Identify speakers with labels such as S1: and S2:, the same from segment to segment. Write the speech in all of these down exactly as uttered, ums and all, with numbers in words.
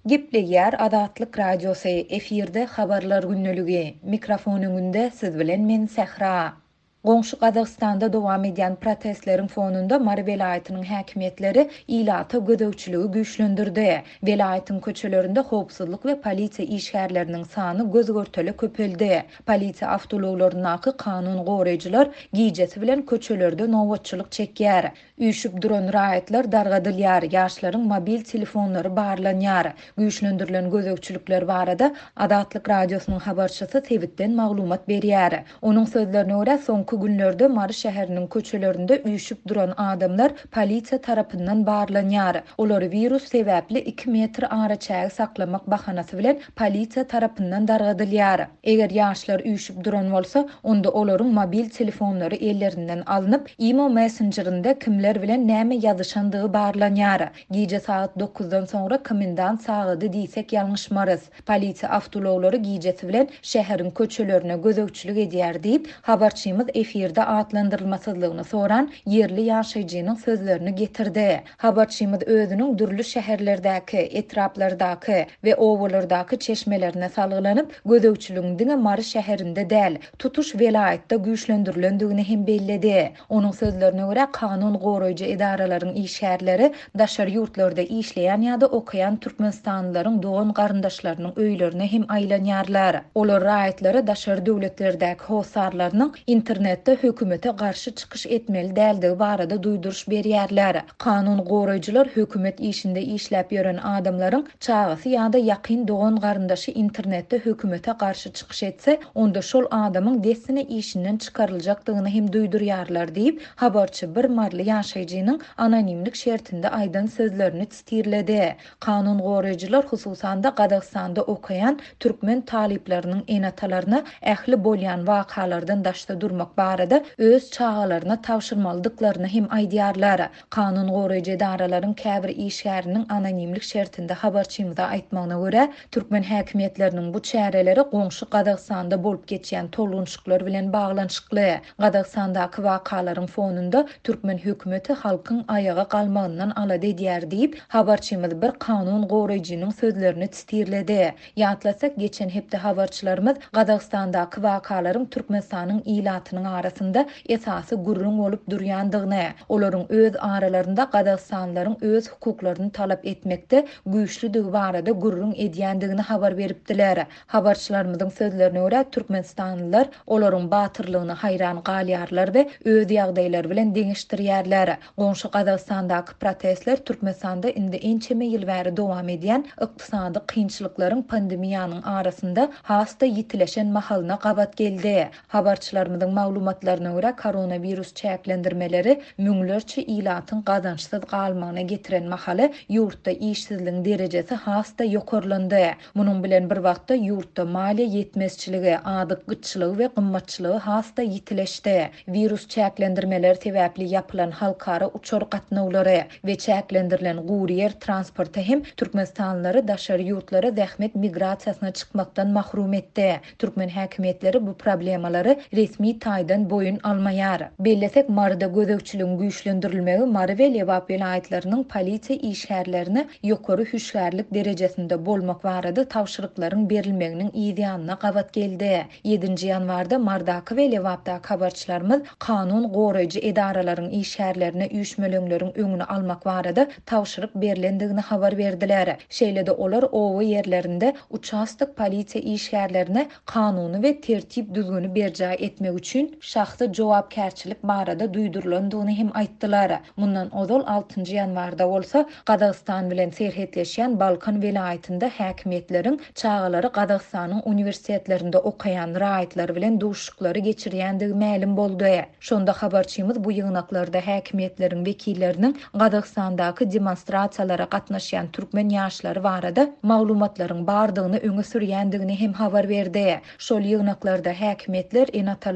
S1: Gipli yer Adatlyk radiosu efirde habarlar günnüligi. Mikrofonunda siz bilen men Sehra. Goňşy Gazagstanda dowam edýän protestleriň fonunda Mary welaýatynyň häkimetleri ilata gödöwçiligi güýçlendirdi. Welaýatyň köçelerinde howpsuzlyk we polisiýa işgärleriniň sany gözgörteli köpeldi. Polisiýa awtologlarynyňky kanun goraýjylar giýjesi bilen köçelerde nowatçylyk çekýär. Üýşüp duran raýatlar dargadylýar, ýaşlaryň mobil telefonlary barlanýar. Güýçlendirilen gözökçülükler barada Adatlyk radiosynyň habarçysy Tebitden maglumat berýär. Onuň sözlerine görä soňky günlerde Mary şäheriniň köçelerinde üýşüp duran adamlar polisiýa tarapyndan barlanýar. Olar virus sebäpli iki metr araçagy saklamak bahanasy bilen polisiýa tarapyndan dargadylýar. Eger ýaşlar üýşüp duran bolsa, onda olaryň mobil telefonlary ellerinden alınıp, Imo Messengerinde kimler bilen näme ýazyşandygy barlanýar. Giýje saat dokuzdan soňra komendant sagydy diýsek ýalňyşmarys. Polisiýa awtologlary giýjesi bilen şäheriň köçelerine gözökçülük edýär diýip habarçymyz efirde atlandyrylmasyzlygyny soran yerli ýaşaýjynyň sözlerini getirdi. Habarçymyz özüniň dürli şäherlerdäki, etraplardaky we owalardaky çeşmelerine salgylanyp, gözökçülügiň Mary şäherinde däl, tutuş welaýatda güýçlendirilendigini hem belledi. Onuň sözlerine görä kanun goraýjy edaralaryň işgärleri daşary ýurtlarda işleýän ýa-da okaýan türkmenstanlylaryň dogan garyndaşlarynyň öýlerine hem aýlanýarlar. Olar raýatlary daşary döwletlerdäki howsarlarynyň internetde hökümete garşy çykyş etmeli däldigi barada duýduruş berýärler. Kanun goraýjylar hökümet işinde işläp ýören adamlaryň çagasy ýa-da ýakyn dogan garyndaşy internetde hökümete garşy çykyş etse, onda şol adamyň desine işinden çykaryljakdygyny hem duýdurýarlar diýip habarçy bir marly ýaşaýjynyň anonimlik şertinde aýdan sözlerini tistirledi. Kanun goraýjylar hususanda Gazagstanda okayan türkmen talipleriniň enatalaryna ähli bolýan wakalardan daşda durmak barada öz çağalaryna tawşyrmalydyklaryny hem aýdýarlar. Kanun goraýjy edaralaryň käbir işgäriniň anonimlik şertinde habarçymyza aýtmagyna görä, türkmen häkimetleriniň bu çäreleri goňşy Gazagstanda bolup geçýän tolgunçluklar bilen baglanşykly. Gazagstandaky wakalaryň fonunda türkmen hökümeti halkyň ayaga galmagyndan alady edýär diýip habarçymyz bir kanun goraýjynyň sözlerini tistirledi. Ýatlasak geçen hepde habarçylarymyz Gazagstandaky wakalaryň Türkmenistanyň ilatynyň arasynda esasy gurrun bolup durýandygyny, olaryň öz aralarynda Gazagstanlylaryň öz hukuklaryny talap etmekde güýçlüdigi barada gurrun edýändigini habar beripdiler. Habarçylarymyzyň sözlerine görä Türkmenistanlylar olaryň batyrlygyna haýran galýarlar we öz ýagdaýlary bilen deňişdirýärler. Goňşy Gazagstandaky protestler Türkmenistanda indi ençeme ýyl bäri dowam edýän ykdysady kynçylyklaryň pandemiýanyň arasynda hasta ýitileşen mahalyna gabat geldi. Habarçylarymyzyň maglumatlaryna görä koronavirus çäklendirmeleri müňlerçe ilatyň gazançsyz galmagyna getiren mahaly ýurtda işsizligiň derejesi hasta ýokarlandy. Munyň bilen bir wagtda ýurtda maliýe ýetmezçiligi, adyk gyçylygy we gymmatçylygy hasta ýitileşdi. Virus çäklendirmeleri sebäpli ýapylan halkara uçar gatnawlary we çäklendirilen guryer transporty hem Türkmenistanlylary daşary ýurtlara zähmet migrasiýasyna çykmakdan mahrum etdi. Türkmen häkimetleri bu problemalary resmi taýdan boyun almaýar. Bellesek Maryda gözökçülügiň güýçlendirilmegi Mary we Lewap welaýatlarynyň polisiýa işgärlerini ýokary hüşgärlik derejesinde bolmak barada tawşyryklaryň berilmeginiň ýa-da gabat geldi. ýedinji ýanwarda Mardaky we Lewapdaky habarçylarymyz kanun goraýjy edaralaryň işgärlerini üýşmeleriň öňüni almak barada tawşyryk berilendigini habar berdiler. Şeýle-de olar owa ýerlerinde uçastyk polisiýa işgärlerini kanuny we tertip düzgünü berjä etmek üçin şahsy jogapkärçilik barada duýdurulandygyny hem aýtdylar. Mundan ozal altynji ýanwarda bolsa Gazagstan bilen serhetleşýän Balkan welaýatynda häkimetleriň çağalary Gazagstanyň uniwersitetlerinde okayan raýatlar bilen duşuklary geçirýändigi ma'lum boldy. Şonda habarçymyz bu ýygnaklarda häkimetleriň wekilleriniň Gazagstandaky demonstrasiýalara gatnaşýan türkmen ýaşlary barada maglumatlaryň bardygyny öňe sürýändigini hem habar berdi. Şol ýygnaklarda häkimetler enatalardan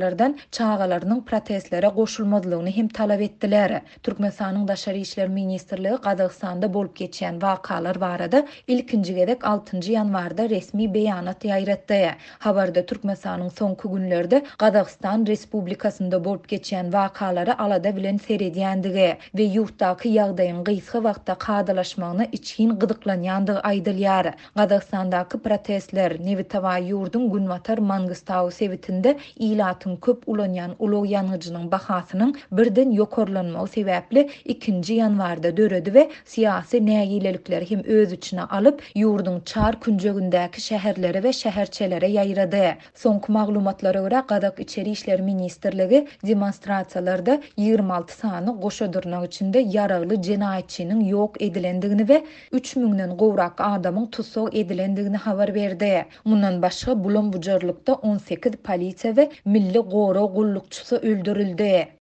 S1: çağalarynyň protestlere goşulmazlygyny hem talap etdiler. Türkmenistanyň Daşary işler ministrligi Gazagstanda bolup geçýän wakalar barada ilkinji gezek altynjy ýanwarda resmi beýanat ýaýratdy. Habarda Türkmenistanyň soňky günlerde Gazagstan Respublikasynda bolup geçýän wakalary alada bilen seredýändigi we ýurtdaky ýagdaýyň gysga wagtda kadalaşmagyna içkin gyzyklanýandygy aýdylýar. Gazagstandaky protestler Nevitava ýurdun Günwatar Mangystau sebitinde ilatyň köp ulanýan ulag ýanyjynyň bahasynyň birden ýokarlanmagy sebäpli ikinji ýanwarda döredi we siýasy nägilelikleri hem öz içine alyp ýurdun çar künjegindäki şäherlere we şäherçelere ýaýrady. Soňky maglumatlara görä Gazak içeri işler ministrligi demonstrasiýalarda ýygrima alty sany goşadyrnak içinde ýaragly jenaýetçiniň ýok edilendigini we üç müňden gowrak adamyň tutsag edilendigini habar berdi. Mundan başga bulan bujarlykda on sekiz polisiýa we milli gowra gullukçysy öldürildi.